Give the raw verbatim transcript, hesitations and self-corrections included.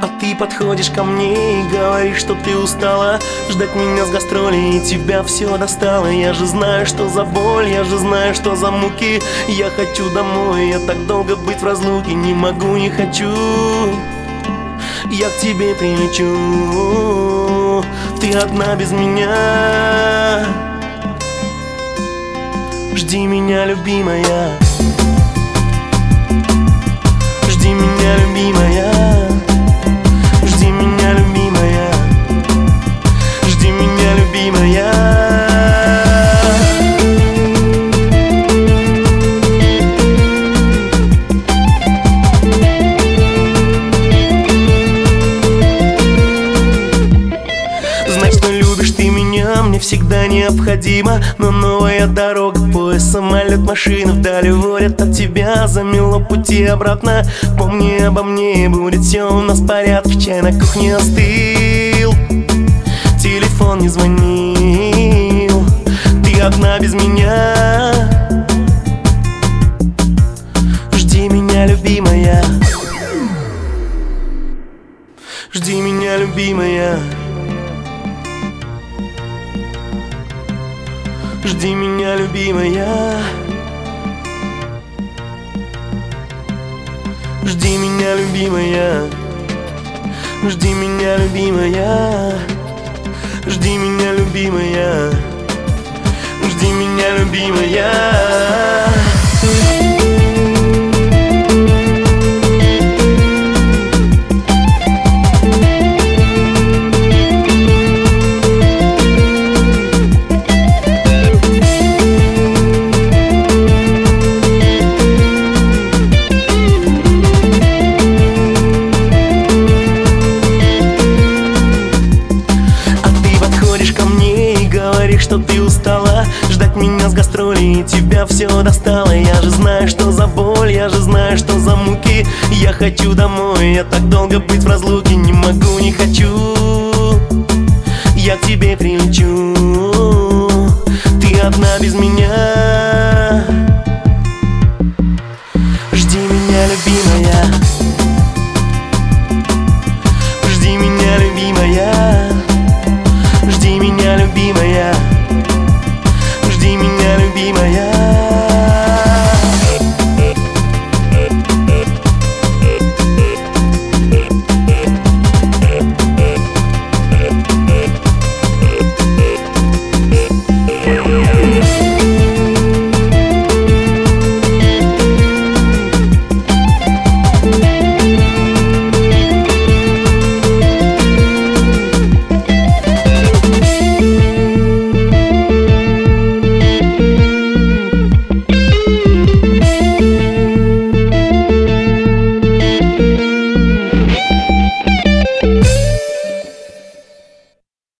А ты подходишь ко мне и говоришь, что ты устала ждать меня с гастролей, и тебя все достало. Я же знаю, что за боль, я же знаю, что за муки. Я хочу домой, я так долго быть в разлуке. Не могу, не хочу, я к тебе прилечу. Ты одна без меня. Жди меня, любимая. Жди меня, любимая. Жди меня, любимая. Жди меня, любимая. Знай, что любишь ты меня, мне всегда необходимо. Но новая дорога, поезд, самолет, машина вдали водят от тебя. Замело пути обратно, помни обо мне, будет все у нас в порядке. Чай на кухне остыл, телефон не звонил. Ты одна без меня. Жди меня, любимая. Жди меня, любимая. Жди меня, любимая. Жди меня, любимая. Жди меня, любимая. Жди меня, любимая. Жди меня, любимая. Что ты устала ждать меня с гастролей, и тебя все достало. Я же знаю, что за боль, я же знаю, что за муки. Я хочу домой, я так долго быть в разлуке. Не могу, не хочу, я к тебе прилечу.